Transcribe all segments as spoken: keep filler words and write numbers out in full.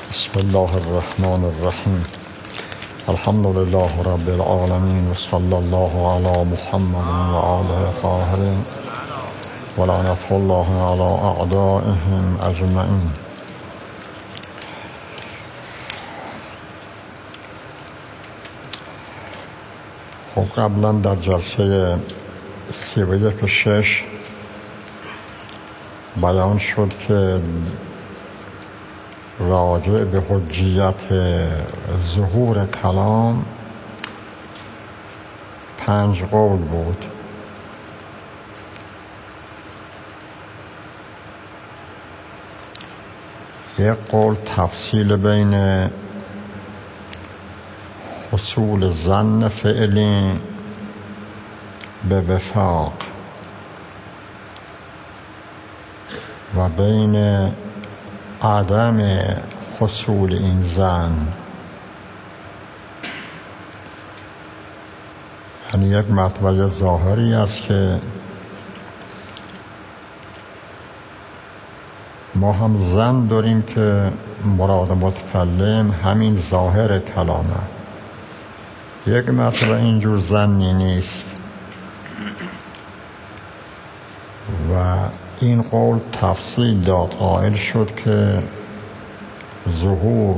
بسم الله الرحمن الرحیم. الحمد لله رب العالمین و صلی الله علی محمد و آله الطاهرین و لعنة الله علی اعدائهم اجمعین. خب قبلا در جلسه سی و یک و شش بیان شد که راجع به حجیت ظهور کلام پنج قول بود. یک قول تفصیل بین حصول ظن فعلی به وفاق و بین عدم حصول این ظن، یعنی یک مرتبه ظاهری است که ما هم ظن داریم که مراد متکلم همین ظاهر کلامه. یک مرتبه اینجور ظنی نیست و این قول تفصیل داد، قائل شد که ظهور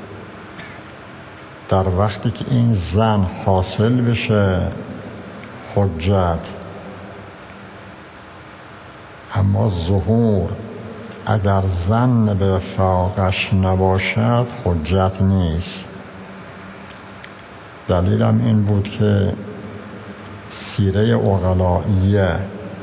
در وقتی که این ظن حاصل بشه حجت، اما ظهور اگر ظن به وفاقش نباشد حجت نیست. دلیلم این بود که سیره عقلائیه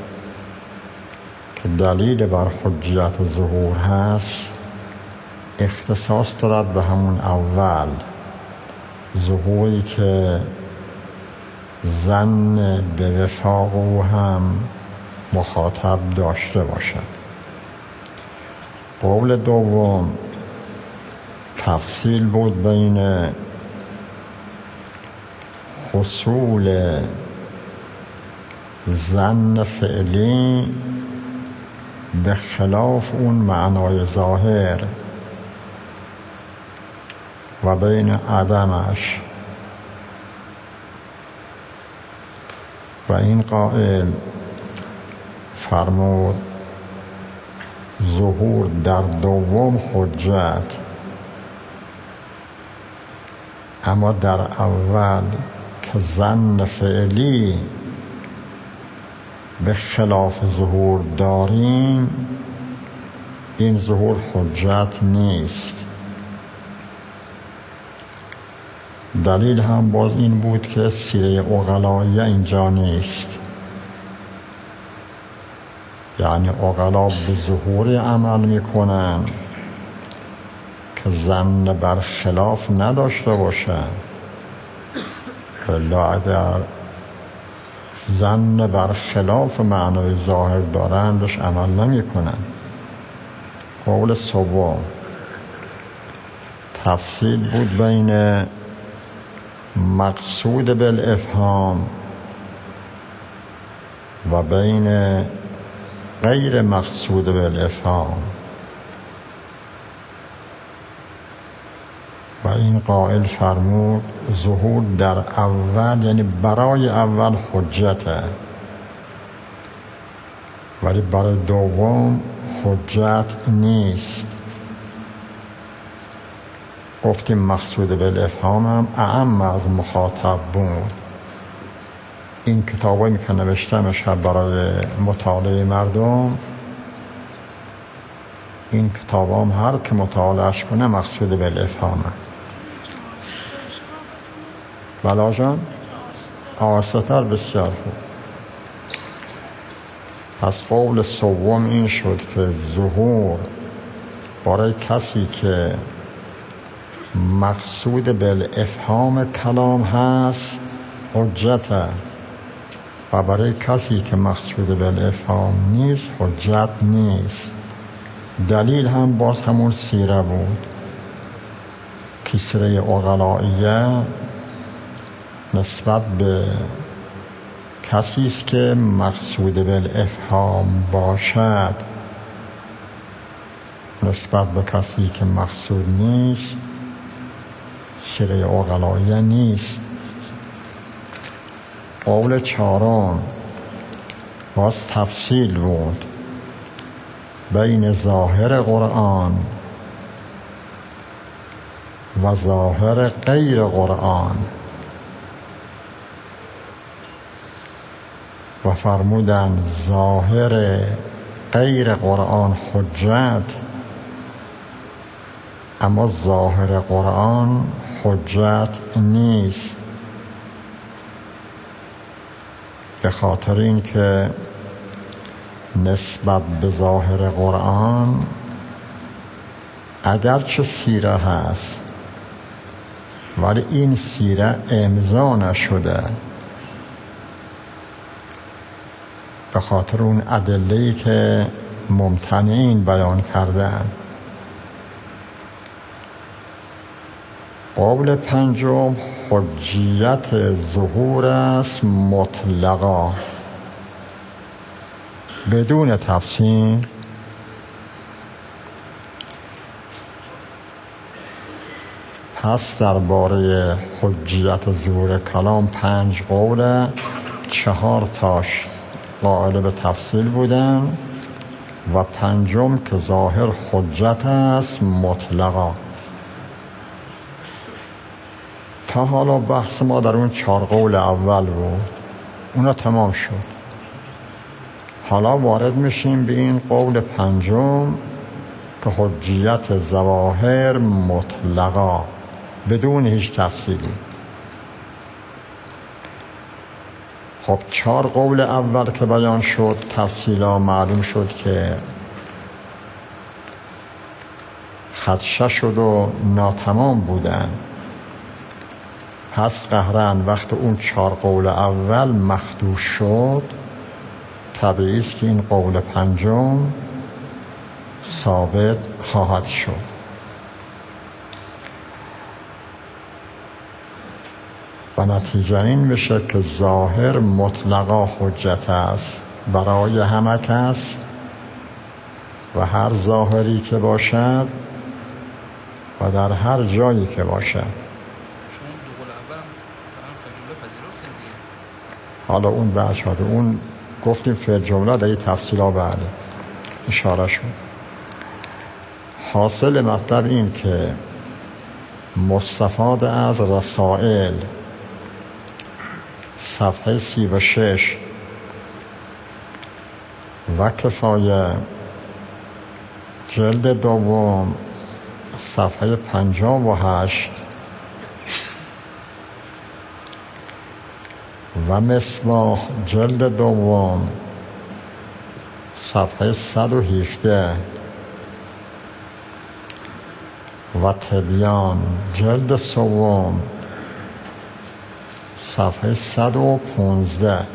که دلیل بر حجیت ظهور هست اختصاص دارد به همون اول، ظهوری که ظن به وفاق او هم مخاطب داشته باشد. قول دوم تفصیل بود بین حصول ظن فعلی به خلاف اون معنای ظاهر و بین عدمش، و این قائل فرمود ظهور در دوم حجت، اما در اول که ظن فعلی به خلاف ظهور داریم این ظهور حجت نیست. دلیل هم باز این بود که سیره عقلائیه اینجا نیست، یعنی عقلا به ظهور عمل میکنن که ظن بر خلاف نداشته باشن، الا اگر ظن بر خلاف معنای ظاهر دارن بهش عمل نمی کنن. قول سوم تفصیل بود بین مقصود بالافهام و بین غیر مقصود بالافهام، و این قائل فرمود ظهور در اول یعنی برای اول حجته، ولی برای دوم حجت نیست. گفتیم مقصود بالافهام هم اعم از مخاطب بود. این کتابایی که نوشتم شب برای مطالعه مردم، این کتاب هم هر که مطالعهش کنه مقصود بالافهامه. بلا جان آستر بسیار خوب. پس قول سوم این شد که ظهور برای کسی که مقصود بالافهام کلام هست حجته، و برای کسی که مقصود بالافهام نیست حجت نیست. دلیل هم باز همون سیره بود که سیره عقلائیه نسبت به کسی است که مقصود بالافهام باشد نسبت به کسی که مقصود نیست سیره عقلاییه نیست. قول چهارم باز تفصیل بود بین ظاهر قرآن و ظاهر غیر قرآن و فرمودن ظاهر غیر قرآن حجت، اما ظاهر قرآن حجت نیست، به خاطر این که نسبت به ظاهر قرآن اگرچه سیره هست ولی این سیره امضا نشده، به خاطر اون ادله‌ای که ممتنعین بیان کردن. قول پنجم حجیت ظهور است مطلقا بدون تفصیل. پس درباره حجیت ظهور کلام پنج قوله، چهار تاش قائل به تفصیل بودن و پنجم که ظاهر حجت است مطلقا. تا حالا بحث ما در اون چهار قول اول بود، اونا تمام شد. حالا وارد میشیم به این قول پنجم که حجیت ظواهر مطلقا بدون هیچ تفصیلی. خب چهار قول اول که بیان شد تفصیلا معلوم شد که خدشه شد و ناتمام بودن. پس قهرن وقت اون چهار قول اول مخدوش شد، طبیعی است که این قول پنجم ثابت خواهد شد. و نتیجه این بشه که ظاهر مطلقا حجت است برای همه کس و هر ظاهری که باشد و در هر جایی که باشد. حالا اون بعد شده، اون گفتیم فعل جمله در این تفصیل ها بعد اشاره شد. حاصل مطلب این که مستفاد از رسائل صفحه سی و شش و کفایه جلد دوم صفحه پنجاه و هشت و مصباح جلد دوم صفحه صد و هفده و تبیان جلد سوم صفحه صد و پونزده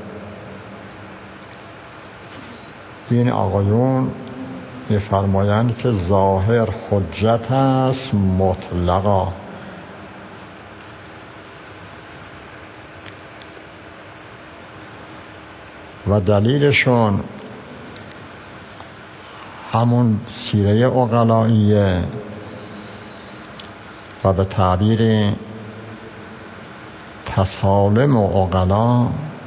این آقایون می‌فرمایند که ظاهر حجت است مطلقا. و دلیلشون همون سیره عقلائیه و به تعبیر تسالم و عقلا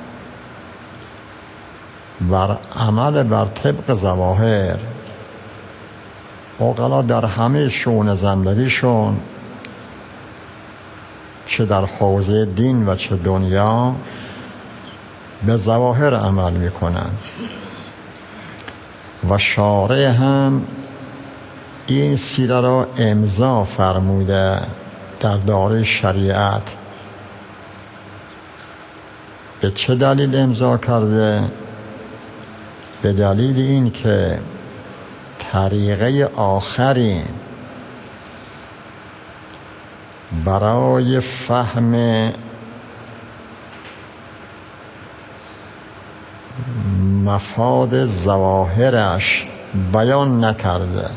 بر عمل بر طبق ظواهر. عقلا در همه شؤون زندگیشون چه در حوزه دین و چه دنیا به ظواهر عمل میکنن و شارع هم این سیره را امضا فرموده در دایره شریعت. به چه دلیل امضا کرده؟ به دلیل این که طریقه آخری برای فهم مفاد ظواهرش بیان نکرده.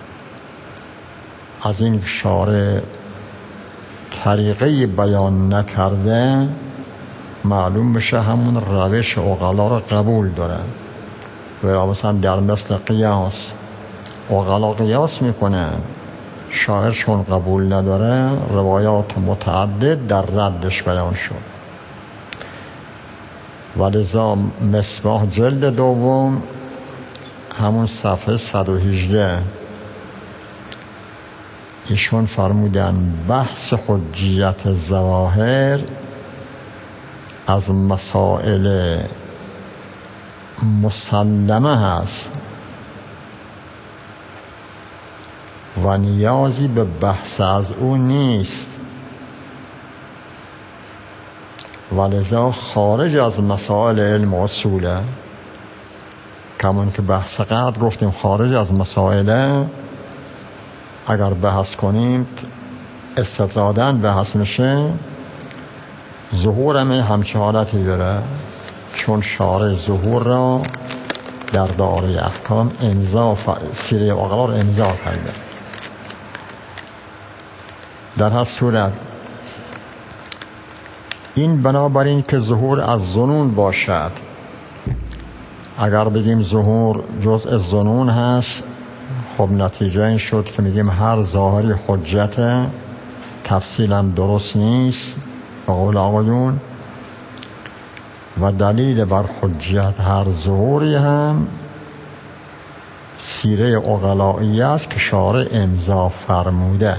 از این شارع طریقه بیان نکرده معلوم بشه همون روش عقلا را قبول داره. و مثلا در مثل قیاس عقلا قیاس میکنن، شاعر چون قبول نداره روایات متعدد در ردش بیان شد. ولذا مصباح جلد دوم همون صفحه صد و هجده ایشون فرمودن بحث حجیت ظواهر از مسائل مسلمه هست و نیازی به بحث از او نیست، ولذا خارج از مسائل علم و اصوله. کمون که بحث قدر گفتیم خارج از مسائله، اگر بحث کنیم استطرادن بحث میشه. ظهور همچه حالتی داره، چون شارع ظهور را در دائره احکام امضا سیره اقرار امضا کرده. در هر صورت این بنابراین که ظهور از ظنون باشد. اگر بگیم ظهور جزء ظنون هست، خب نتیجه این شد که میگیم هر ظاهری حجت، تفصیلا درست نیست به قول آقایون. و دلیل بر حجت هر ظهوری هم سیره عقلایی است که شارع امضا فرموده.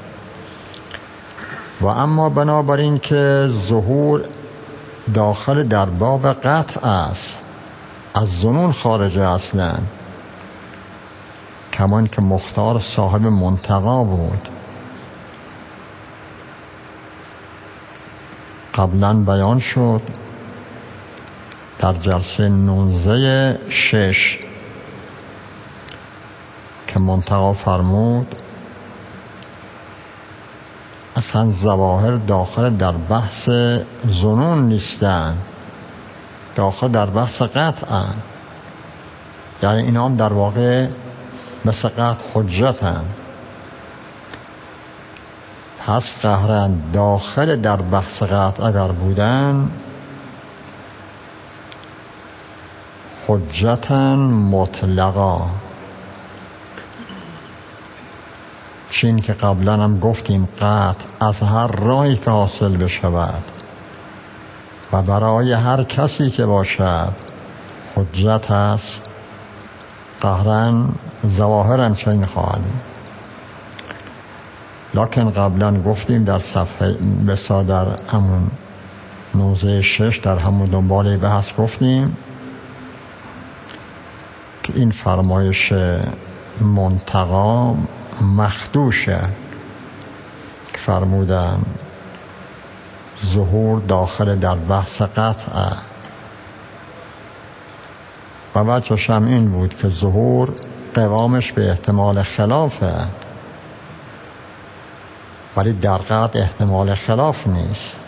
و اما بنابراین که ظهور داخل در باب قطع است، از ظنون خارج اصلا، کمان که مختار صاحب منتقا بود. قبلا بیان شد در جلسه نوزده شش که منتقا فرمود اصلا ظواهر داخل در بحث ظنون نیستن، داخل در بحث قطعن. یعنی اینا هم در واقع مثل قطع حجتن. پس قهرن داخل در بحث قطع اگر بودن حجتن مطلقا. چین که قبلا هم گفتیم قطع از هر راهی که حاصل بشود و برای هر کسی که باشد حجت است. قهرن ظواهر هم چنین خواهد. لکن قبلا گفتیم در صفحه بسا در همون نوزه شش در همون دنباله بحث گفتیم که این فرمایش منتقا مخدوشه که فرمودن ظهور داخل در بحث قطعه. و بچه‌ش هم این بود که ظهور قوامش به احتمال خلافه، ولی در قطع احتمال خلاف نیست.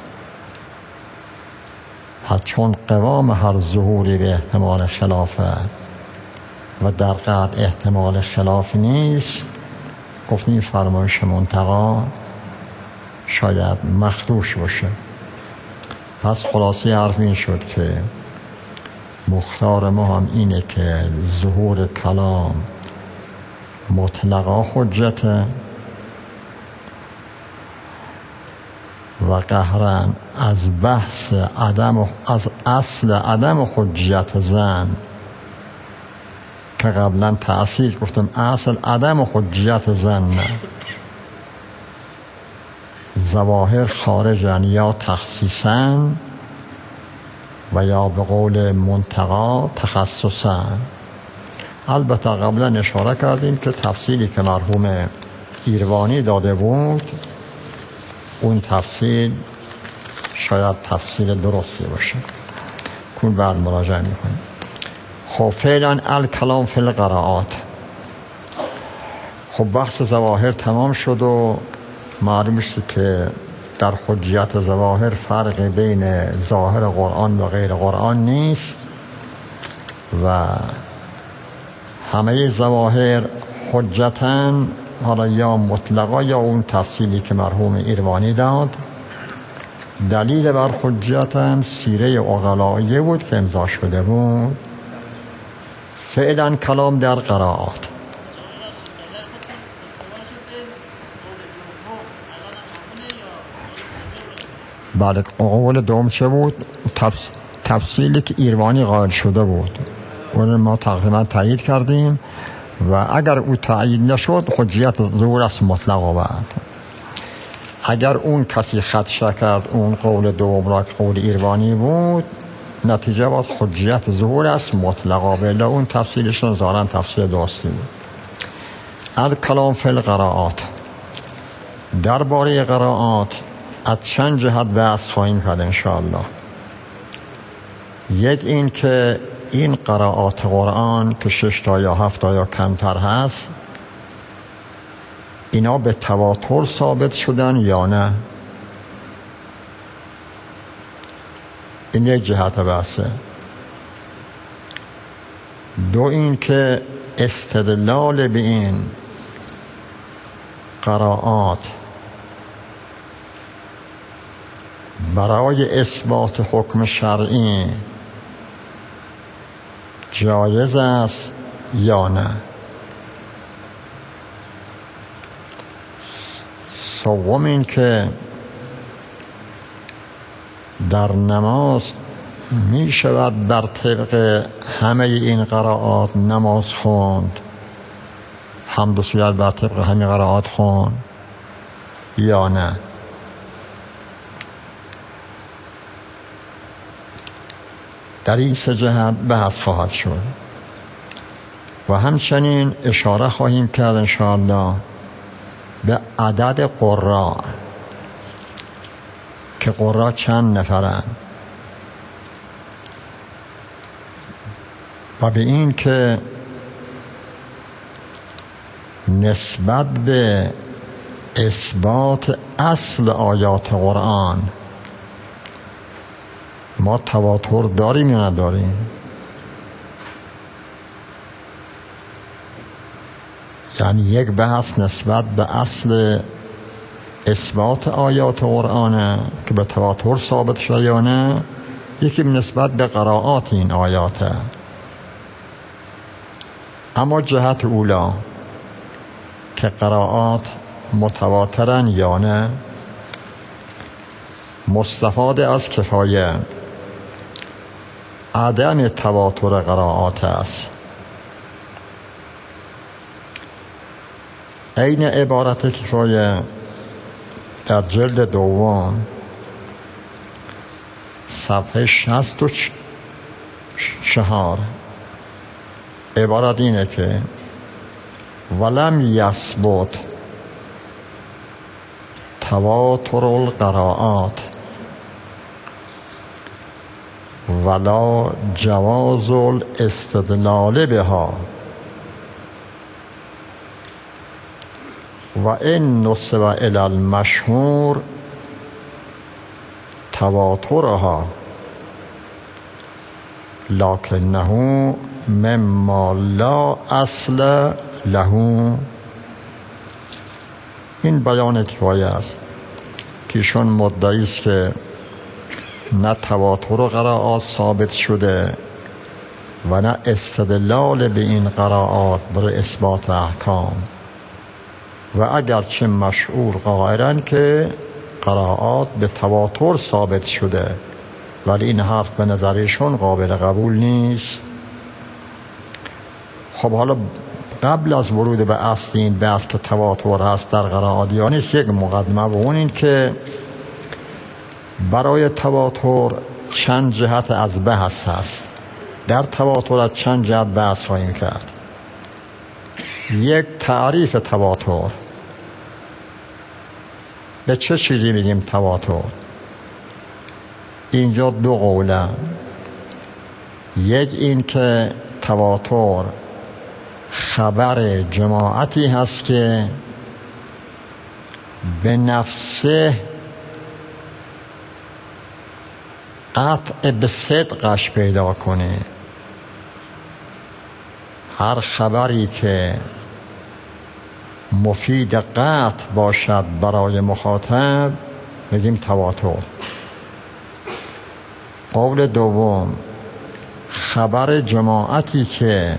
چون قوام هر ظهوری به احتمال خلافه و در قطع احتمال خلاف نیست، گفتیم فرمایش منتقا شاید مخدوش باشه. پس خلاصه حرف این شد که مختار ما هم اینه که ظهور کلام مطلقا حجته و قهرن از بحث عدم از اصل عدم حجت زن که قبلا تأصیل گفتم اصل عدم حجت زن نه، ظواهر خارجن یا تخصیصا و یا به قول منتقا تخصصا. البته قبلا اشاره کردیم که تفصیلی که مرحوم ایروانی داده بود اون تفصیل شاید تفصیل درستی باشه، کن بعد مراجعه میکنیم. خب فعلا الکلام فی القراءات. خب بحث ظواهر تمام شد و معلوم شد که در حجیت ظواهر فرق بین ظاهر قرآن و غیر قرآن نیست و همه ظواهر حجتن، حالا یا مطلقا یا اون تفصیلی که مرحوم ایروانی داد. دلیل بر حجتن سیره عقلائیه بود که امضا شده بود. فعلا کلام در قراءات. بعد قول دوم چه بود؟ تفس... تفصیلی که ایروانی قائل شده بود اون ما تقریبا تایید کردیم و اگر او تایید نشد حجیت ظهور است مطلق. بعد اگر اون کسی خدشه کرد اون قول دوم را که قول ایروانی بود، نتیجه باید حجیت ظهور است مطلقا، بله اون تفصیلش نظارن تفصیل درستی بود. الکلام فی القراءات، درباره قراءات از چند جهت بحث خواهیم کرد انشاءالله. یک این که این قراءات قرآن که شش تا یا هفت تا یا کمتر هست، اینا به تواتر ثابت شدن یا نه، این یک جهت بحثه. دو این که استدلال به این قراءات برای اثبات حکم شرعی جایز است یا نه. سوم این که در نماز می شود بر طبق همه این قراءات نماز خوند، حمد و سویت بر طبق همه قراءات خوند یا نه. در این سه جهت بحث خواهد شد و همچنین اشاره خواهیم کرد انشاءالله به عدد قراء، که قراء چند نفرند و به این که نسبت به اثبات اصل آیات قرآن ما تواتر داریم یا نداریم. یعنی یک بحث نسبت به اصل اثبات آیات قرآن که به تواتر ثابت شده یا نه، یکی نسبت به قراءات این آیاته. اما جهت اولا که قراءات متواترن یا نه، مستفاد از کفایه عدم تواتر قراءات است. این عبارت کفایه در جلد دوم صفحه شصت و چهار عبارت اینه که ولم یثبت تواتر القراءات ولا جواز الاستدلال بها و این نسب الی المشهور تواترها لکنه مما لا اصل له. این بیان کفایه است که ایشون مدعی است که نه تواتر قراءات ثابت شده و نه استدلال به این قراءات برای اثبات احکام، و اگرچه مشهور قائلن که قراءات به تواتر ثابت شده، ولی این حرف به نظرشون قابل قبول نیست. خب حالا قبل از ورود به اصل این بحث که تواتر هست در قراءات یا نیست، یک مقدمه و اون این که برای تواتر چند جهت از بحث هست. در تواتر از چند جهت بحث خواهیم کرد. یک، تعریف تواتر. به چه چیزی میگیم تواتر؟ اینجا دو قوله. یک این که تواتر خبر جماعتی هست که به نفسه قطع به صدقش پیدا کنه. هر خبری که مفید قطع باشد برای مخاطب بگیم تواتر. قول دوم، خبر جماعتی که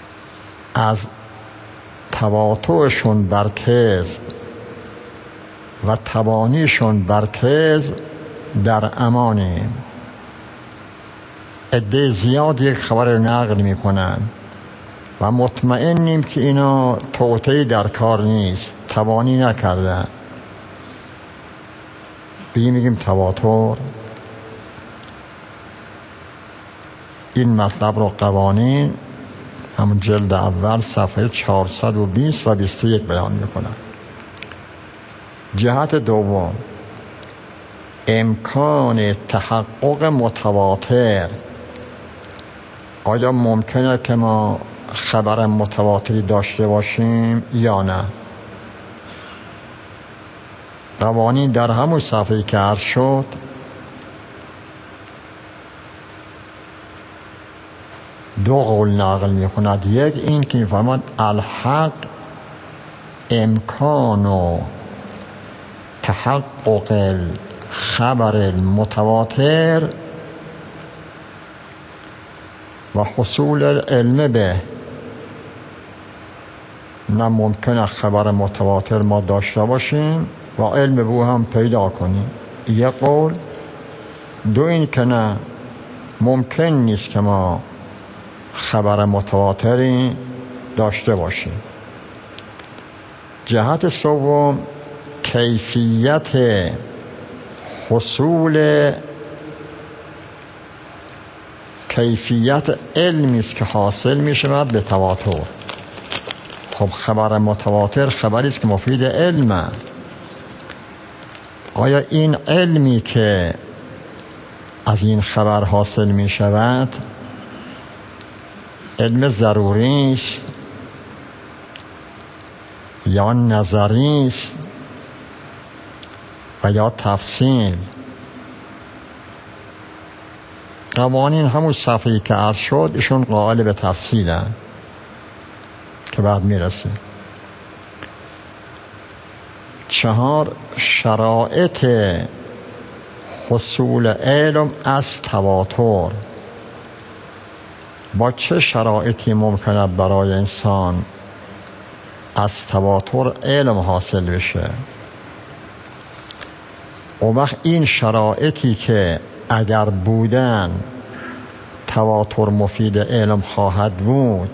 از تواترشون بر کذب و تبانیشون برکز در امانیم. عده زیاد یک خبر نقل میکنن و مطمئنیم که اینا توطئه‌ای در کار نیست، تبانی نکردن. بگیم میگیم تواتر. این مطلب رو قوانین همون جلد اول صفحه چهارصد و بیست و بیست و یک بیان میکنن. جهت دوم، امکان تحقق متواتر. آیا ممکنه که ما خبر متواتری داشته باشیم یا نه؟ قوانین در همون صفحه‌ای که عرض شد دو قول نقل می کند. یک این که می فرماد الحق امکان و تحقق خبر المتواتر و حصول العلم به. نه ممکنه خبر متواتر ما داشته باشیم و علم به او هم پیدا کنیم. یک قول. دو این که نه ممکن نیست که ما خبر متواتری داشته باشیم. جهت سوم، کیفیت حصول کیفیت علمی است که حاصل می شود به تواتر. خب خبر متواتر خبری است که مفید علمه. آیا این علمی که از این خبر حاصل می شود علم ضروری است یا نظری است و یا تفصیل؟ قوانین همون صفحه‌ای که عرض شد ایشون قائل به تفصیلن که بعد میرسیم. چهار، شرایط حصول علم از تواتر. با چه شرایطی ممکنه برای انسان از تواتر علم حاصل بشه؟ و وقت این شرایطی که اگر بودن تواتر مفید علم خواهد بود،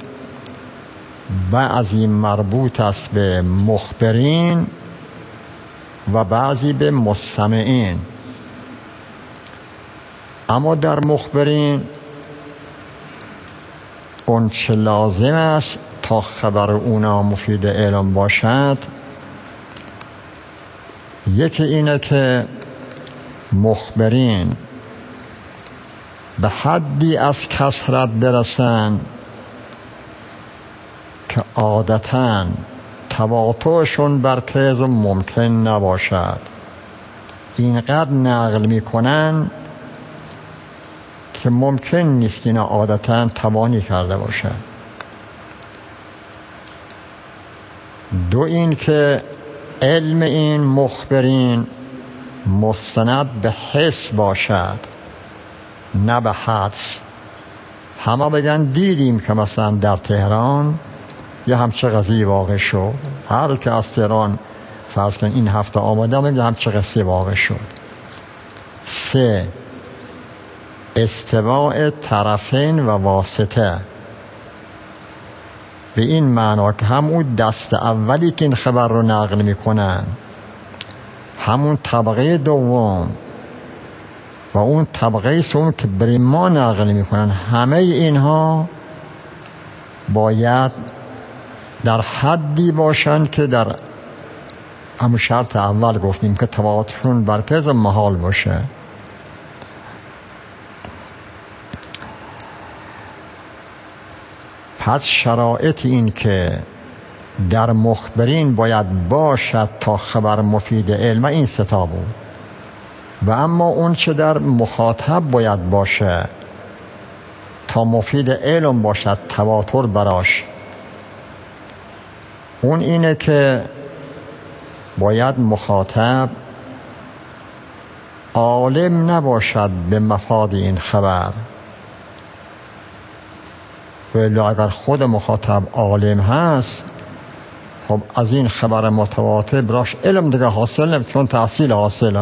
بعضی مربوط است به مخبرین و بعضی به مستمعین. اما در مخبرین اون چه لازم است تا خبر اونا مفید علم باشد، یکی اینه که مخبرین به حدی از کثرت برسن که عادتاً تواترشون برکز ممکن نباشد. اینقدر نقل میکنن که ممکن نیست که اینا عادتاً تبانی کرده باشن. دو این که علم این مخبرین مستند به حس باشد نه به حدس. همه بگن دیدیم که مثلا در تهران یه همچه قضیه واقع شد. هر که از تهران فرض کن این هفته آمده میگه همچه قضیه واقع شد. سه، استواء طرفین و واسطه. به این معنا که همون دست اولی که این خبر رو نقل میکنن، همون طبقه دوم و اون طبقه سوم که برای ما نقل میکنن، همه اینها باید در حدی باشن که در همون شرط اول گفتیم که تواترشون برکز محال باشه. پس شرایط این که در مخبرین باید باشد تا خبر مفید علم این ستا بود. و اما اون چه در مخاطب باید باشه تا مفید علم باشد تواتر براش، اون اینه که باید مخاطب عالم نباشد به مفاد این خبر. ولی اگر خود مخاطب عالم هست، خب از این خبر متواتر براش علم دیگه حاصل نمیشه، چون تحصیل حاصله.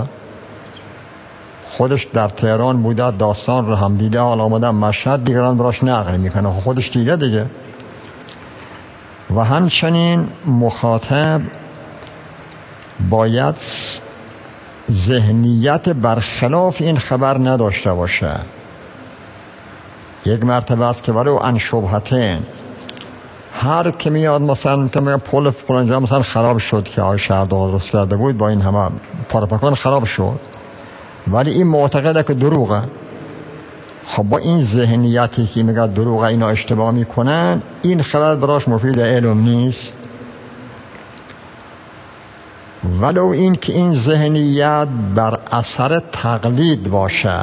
خودش در تهران بوده، داستان رو هم دیده، حالا آمده مشهد، دیگران براش نقل میکنه، خودش دیده دیگه. و همچنین مخاطب باید ذهنیت برخلاف این خبر نداشته باشه. یک مرتبه است که ولو عن شبهتین، هر که میاد مثلا که میگه پل فلانجا مثلا خراب شد که آقای شهردار درست کرده بود، با این همه پارپکان خراب شد، ولی این معتقده که دروغه. خب با این ذهنیتی که میگه دروغه، اینا اشتباه میکنن، این خبر براش مفید علم نیست. ولو این که این ذهنیت بر اثر تقلید باشه.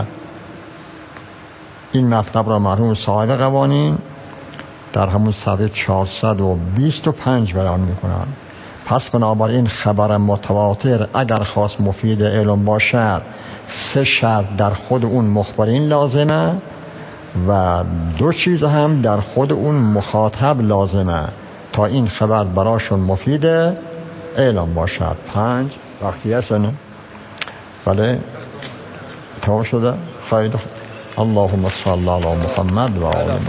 این مطلب را مرحوم صاحب قوانین در همون صفحه چهارصد و بیست و پنج بیان میکنن. پس بنابراین خبر متواتر اگر خواست مفید علم باشد، سه شرط در خود اون مخبرین لازمه و دو چیز هم در خود اون مخاطب لازمه تا این خبر براشون مفید علم باشد. پنج وقتی هست نه؟ بله تمام شده. خیلی اللهم صل علی محمد و آل محمد.